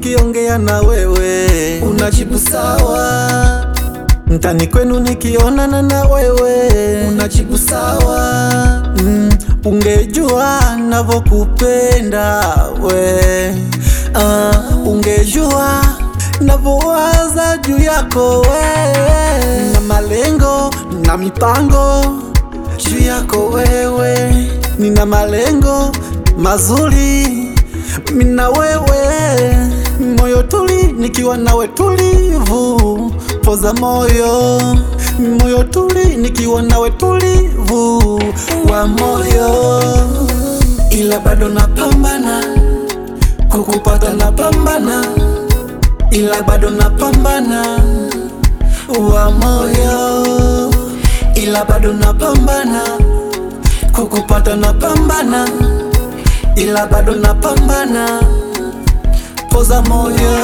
nikiongea na wewe unajibu sawa, mtani kwenu nikionana na wewe unajibu sawa. Ungejua navokupenda we, ungejua navowaza juu yako wewe, na malengo na mipango juu yako wewe, nina malengo mazuri mina wewe, moyo tuli nikiwa nawe tulivu, poza moyo, moyo tuli nikiwa nawe tulivu wa moyo, ila bado napambana kukupata, napambana ila bado napambana wa moyo, ila bado napambana kukupata, napambana ila bado napambana, poza moyo.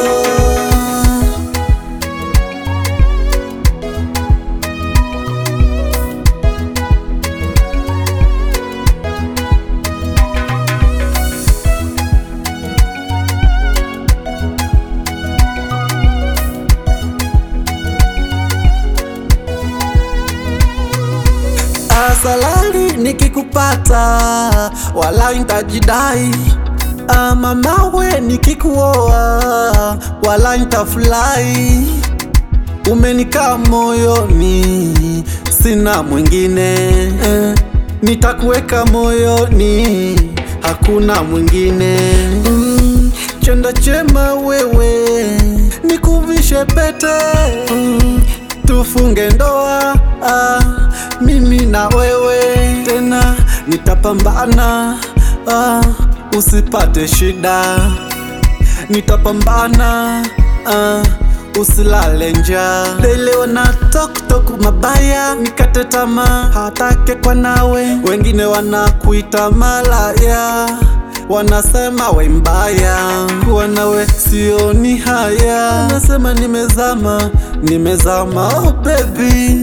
Salari nikikupata wala intajidai, mamawe nikikuoa wala intafurahi. Umenikaa moyoni sina mwingine, nitakuweka moyoni hakuna mwingine. Chanda chema wewe nikuvishe pete, tufunge ndoa mimi na wewe, tena nitapambana usipate shida, nitapambana usilale njaa. Lelewa na tok mabaya nikate tamaa, hatake kwa nawe, wengine wanakuita malaya, wanasema we mbaya, kuwa nawe sioni haya, nasema nimezama oh baby,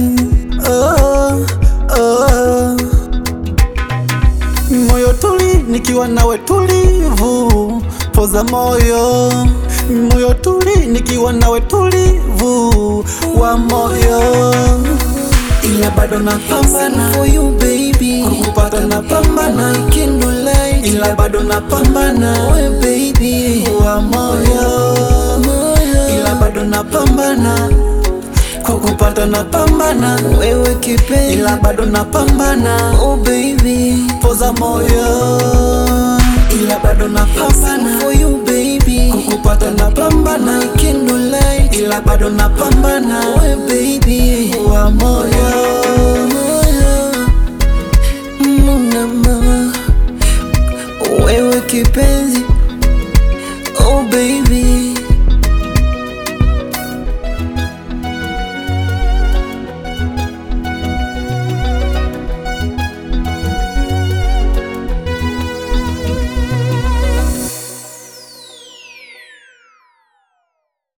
moyo tuli nikiwa nawe tulivu, poza moyo, moyo tuli nikiwa nawe tulivu wa moyo, ila bado napambana for you baby, kukupata napambana, I can do light, ila bado napambana oh baby wa moyo, ila bado napambana kukupata, napambana wewe kipenzi, ila bado napambana oh baby, poza moyo, ila bado napambana for you baby, kukupata, napambana I can do light, ila bado napambana oh baby.